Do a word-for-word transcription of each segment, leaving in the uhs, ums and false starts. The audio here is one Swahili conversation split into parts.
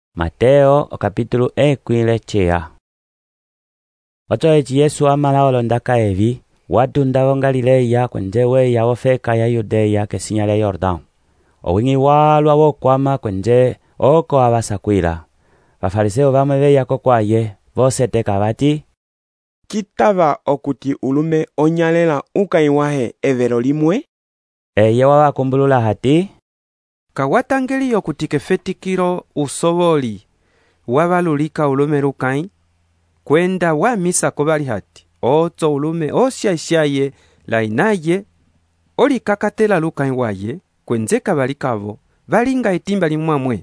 Mateo okapitulu ekwile chea. Ocho echi Yesu amala olondaka evi, watunda wo Galileya kwenje ya ofeka ya Yudea kesinya le Yordan. Owingi walwa wokwama kwenje oko abasakwila. Bafariseo bamwe beyako kwaye, bose teka bati, kitava okuti ulume onyalela ukaiwahe evero limwe? Eye wabakumbulula hati, kawatangeli okuti kefetikiro usoboli wabalulika ulume lukai, kwenda wa misa kobali hati, oto ulume osya isyaye lainaye, oli kakatela lukai waye, kwenze kabalikavo, balinga itimba limwamwe,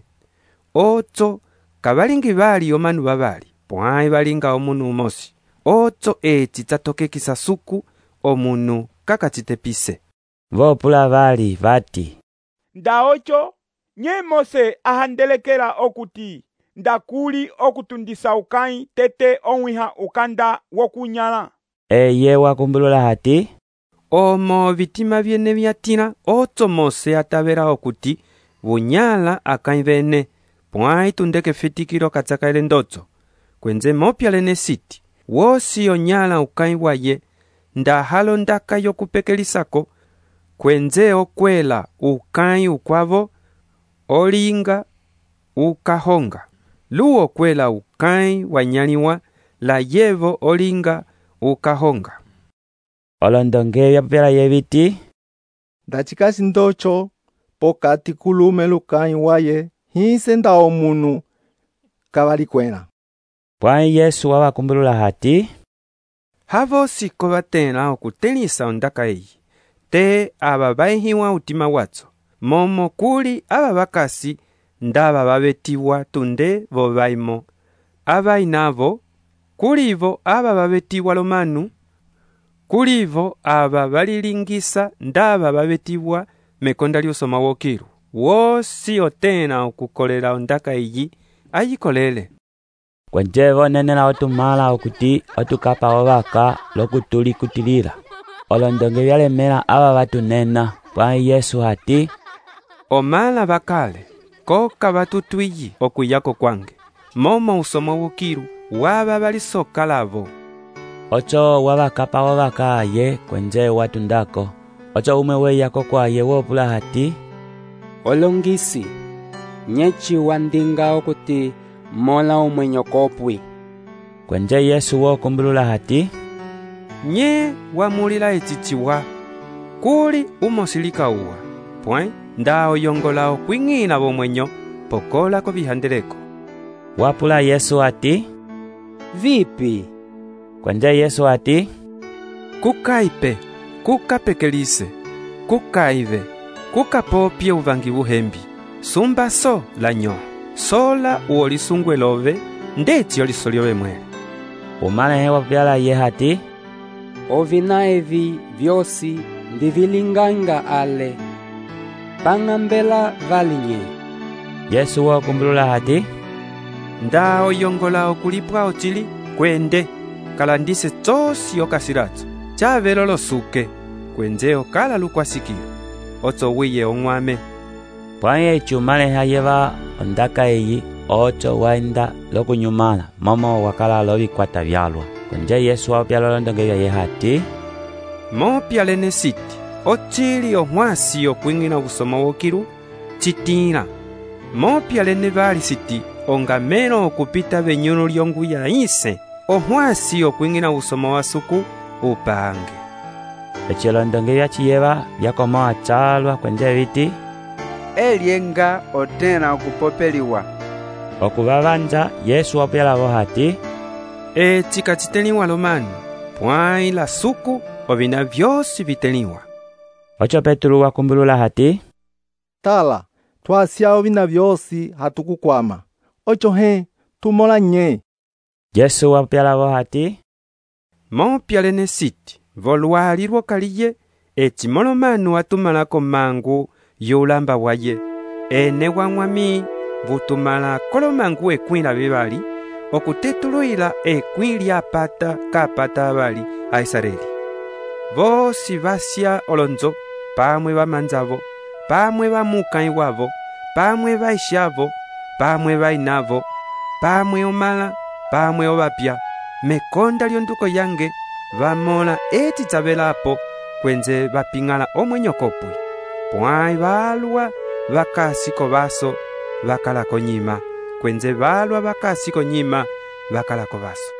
oto kabalingi bali omanu babali, pwai balinga omunu umosi, oto eti tatoke kisasuku omunu kakachitepise. Vopula bali bati, ndaocho nye Mose ahandelekela okuti ndakuli okutundisa ukai tete onwiha ukanda wokunyala. Eye wakumbulula hati, omo vitima byene byatina oto Mose atabera okuti bunyala akai bene, pwai tundeke fetikiro katsakaile ndoto, kwenze mopyalene siti, wosi onyala ukai waye, ndahalo ndaka yokupekelisako, kwenze okwela ukai ukwavo, olinga ukahonga, luo kwela ukai wanyaliwa, la yevo olinga ukahonga. olondonge yapela yebiti, ndachikasi ndocho pokati kulume lukai waye, hise nda omunu kabalikwela. Pwai Yesu wabakumbulula hati, havo siko batena okutelisa ondaka eyi, te aba baihiwa utima watso, momo kuli aba bakasi ndaba babetiwa tunde vo baimo, aba inavo, kulivo aba babetiwa lomanu, kulivo aba balilingisa ndaba babetiwa mekonda lyosoma wokiru, wosi otena okukolela ondaka eyi, ayikolele. kwenje bonenela otumala okuti otukapa obaka lokutuli kutilila. Olondonge byalemela aba batunena, pwai Yesu hati, omala bakale, koka batutwiyi okuyako kwange, momo usoma wokiru, waba balisoka lavo. ocho wabakapa obaka aye kwenje watundako, ocho umwe weyako kwaye wopula hati, olongisi, nyechi wandinga okuti mola umwenyo kopwi. kwenje Yesu wokumbulula hati, nye wamulila echichiwa, kuli umosilika uwa, pwai ndao yongola okwingina bomwenyo, pokola ko bihandeleko. wapula Yesu hati, Vipi? kwenje Yesu hati, kukaipe, kukapekelise, kukaive, kukapopye uvangi buhembi, sumba so lanyo, sola uolisungwe love, ndeti olisoliowe mwele. umale hewa pyala ye hati, Ovina evi vyosi ndivilinganga ale, pangambela valinye. Yesu wokumbulula hati, ndao yongola okulipwa ochili, kwende, kalandise tosi okasiratso, chavelo losuke, kwenze okala lukwasikira, oto wiye ongwame. pwai echu umale hayeba ondaka eyi, ocho waenda lokunyumala, momo wakala lobikwata byalwa. kwenje Yesu wapyala olondonge byaye hati, mopyalene siti, ochili ohwasi okwingina busoma wokiru, chitira, mopyalene bali siti, ongameno okupita benyuno lyongu ya ise, ohwasi okwingina busoma wasuku, upange. echi olondonge byachiyeba byakoma achalwa kwenje biti, elienga otena okupopeliwa. okubabanja Yesu wapyala bo hati, E chika chiteliwa lomanu, pwai la suku, obina vyosi viteliwa. ocho Petulu wakumbulula hati, Tala, twasya bina byosi hatukukwama. Ocho he, tumola nye. Yesu wapyala bo hati, Mopyalene siti, volwali lwokaliye, eti molomanu atumalako mangu yulamba waye, ene wamwami butumala kolomangu ekwila bebali, okutetuluila ekwili apata kapata abali a Israeli. Vosi basya olonzo, pamwe bamanzavo, pamwe bamukai wavo, pamwe baishavo, pamwe bainavo, pamwe omala, pamwe obapya, mekonda lyonduko yange, vamola eti tabelapo, kwenze bapingala omwenyokopwi. Pwai balwa bakasiko baso, bakalako nyima, kwenze balwa bakasiko nyima, bakalako baso.